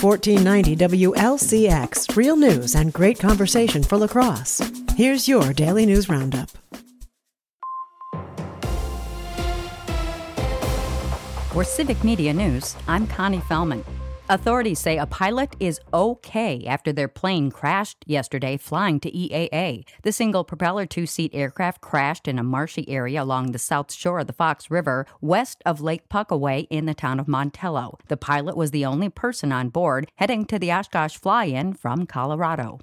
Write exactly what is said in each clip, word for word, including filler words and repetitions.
fourteen ninety W L C X, real news and great conversation for La Crosse. Here's your Daily News Roundup. For Civic Media News, I'm Connie Fellman. Authorities say a pilot is okay after their plane crashed yesterday flying to E A A. The single-propeller two-seat aircraft crashed in a marshy area along the south shore of the Fox River, west of Lake Puckaway in the town of Montello. The pilot was the only person on board heading to the Oshkosh fly-in from Colorado.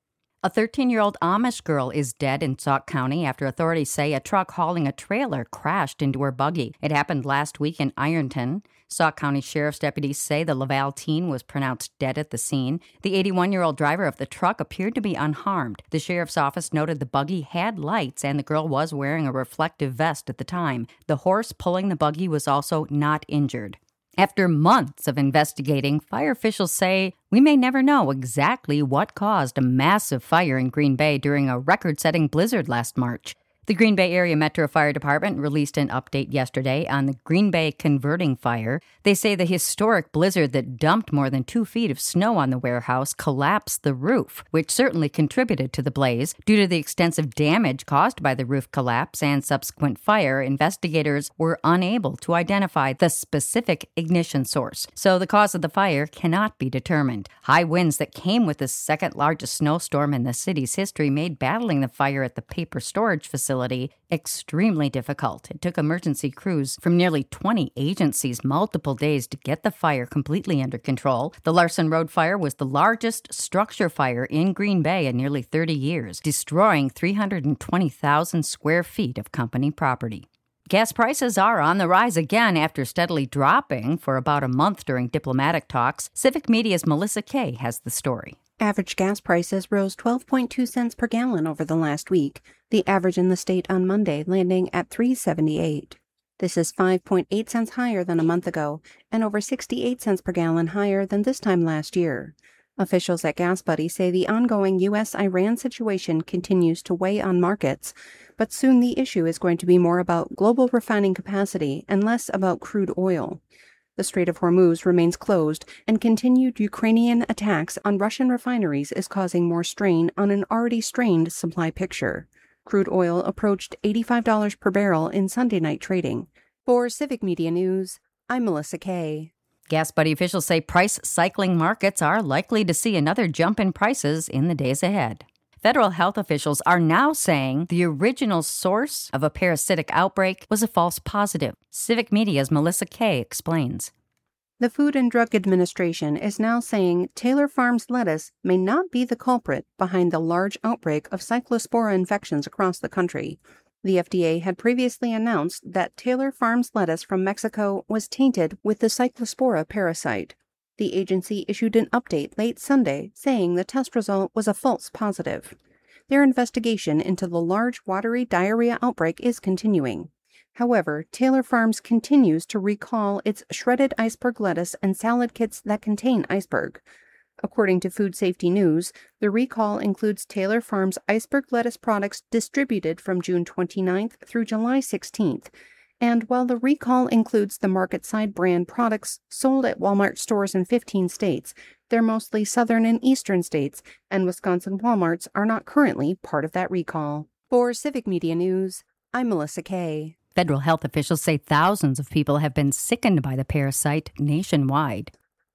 A thirteen-year-old Amish girl is dead in Sauk County after authorities say a truck hauling a trailer crashed into her buggy. It happened last week in Ironton. Sauk County Sheriff's deputies say the Laval teen was pronounced dead at the scene. The eighty-one-year-old driver of the truck appeared to be unharmed. The sheriff's office noted the buggy had lights and the girl was wearing a reflective vest at the time. The horse pulling the buggy was also not injured. After months of investigating, fire officials say we may never know exactly what caused a massive fire in Green Bay during a record-setting blizzard last March. The Green Bay Area Metro Fire Department released an update yesterday on the Green Bay converting fire. They say the historic blizzard that dumped more than two feet of snow on the warehouse collapsed the roof, which certainly contributed to the blaze. Due to the extensive damage caused by the roof collapse and subsequent fire, investigators were unable to identify the specific ignition source, so the cause of the fire cannot be determined. High winds that came with the second largest snowstorm in the city's history made battling the fire at the paper storage facility extremely difficult. It took emergency crews from nearly twenty agencies multiple days to get the fire completely under control. The Larson Road fire was the largest structure fire in Green Bay in nearly thirty years, destroying three hundred twenty thousand square feet of company property. Gas prices are on the rise again after steadily dropping for about a month during diplomatic talks. Civic Media's Melissa Kay has the story. Average gas prices rose twelve point two cents per gallon over the last week, the average in the state on Monday landing at three dollars and seventy-eight cents. This is five point eight cents higher than a month ago and over sixty-eight cents per gallon higher than this time last year. Officials at GasBuddy say the ongoing U S Iran situation continues to weigh on markets, but soon the issue is going to be more about global refining capacity and less about crude oil. The Strait of Hormuz remains closed, and continued Ukrainian attacks on Russian refineries is causing more strain on an already strained supply picture. Crude oil approached eighty-five dollars per barrel in Sunday night trading. For Civic Media News, I'm Melissa Kay. GasBuddy officials say price cycling markets are likely to see another jump in prices in the days ahead. Federal health officials are now saying the original source of a parasitic outbreak was a false positive. Civic Media's Melissa Kay explains. The Food and Drug Administration is now saying Taylor Farms lettuce may not be the culprit behind the large outbreak of Cyclospora infections across the country. The F D A had previously announced that Taylor Farms lettuce from Mexico was tainted with the Cyclospora parasite. The agency issued an update late Sunday saying the test result was a false positive. Their investigation into the large watery diarrhea outbreak is continuing. However, Taylor Farms continues to recall its shredded iceberg lettuce and salad kits that contain iceberg. According to Food Safety News, the recall includes Taylor Farms iceberg lettuce products distributed from June twenty-ninth through July sixteenth. And while the recall includes the MarketSide brand products sold at Walmart stores in fifteen states, they're mostly southern and eastern states, and Wisconsin Walmarts are not currently part of that recall. For Civic Media News, I'm Melissa Kay. Federal health officials say thousands of people have been sickened by the parasite nationwide.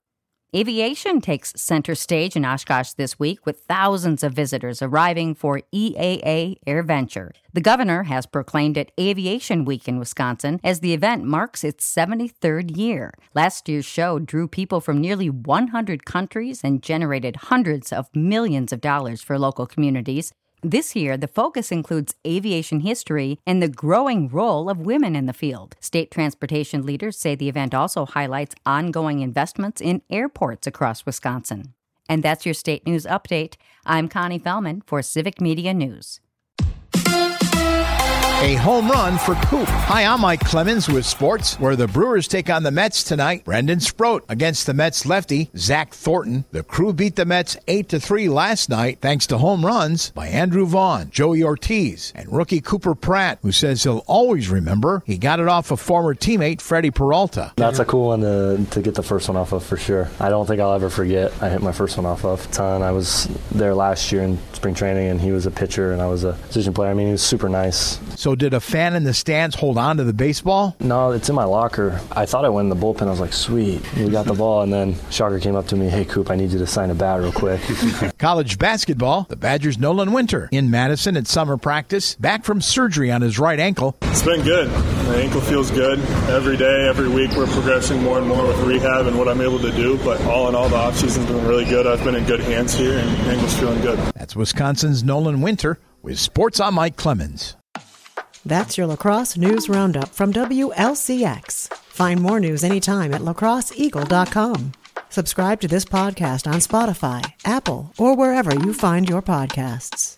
Aviation takes center stage in Oshkosh this week, with thousands of visitors arriving for E A A AirVenture. The governor has proclaimed it Aviation Week in Wisconsin as the event marks its seventy-third year. Last year's show drew people from nearly one hundred countries and generated hundreds of millions of dollars for local communities. This year, the focus includes aviation history and the growing role of women in the field. State transportation leaders say the event also highlights ongoing investments in airports across Wisconsin. And that's your state news update. I'm Connie Fellman for Civic Media News. A home run for Coop. Hi, I'm Mike Clemens with sports, where the Brewers take on the Mets tonight. Brendan Sproat against the Mets lefty, Zach Thornton. The Crew beat the Mets eight to three last night thanks to home runs by Andrew Vaughn, Joey Ortiz, and rookie Cooper Pratt, who says he'll always remember he got it off a former teammate, Freddie Peralta. That's a cool one to, to get the first one off of for sure. I don't think I'll ever forget I hit my first one off of. Ton. I was there last year in spring training, and he was a pitcher, and I was a position player. I mean, he was super nice. So did a fan in the stands hold on to the baseball? No, it's in my locker. I thought I went in the bullpen. I was like, sweet, we got the ball. And then Shocker came up to me, hey, Coop, I need you to sign a bat real quick. College basketball, the Badgers' Nolan Winter in Madison at summer practice, back from surgery on his right ankle. It's been good. My ankle feels good. Every day, every week, we're progressing more and more with rehab and what I'm able to do. But all in all, the offseason's been really good. I've been in good hands here, and the ankle's feeling good. That's Wisconsin's Nolan Winter with Sports on Mike Clemens. That's your Lacrosse News Roundup from W L C X. Find more news anytime at lacrosse eagle dot com. Subscribe to this podcast on Spotify, Apple, or wherever you find your podcasts.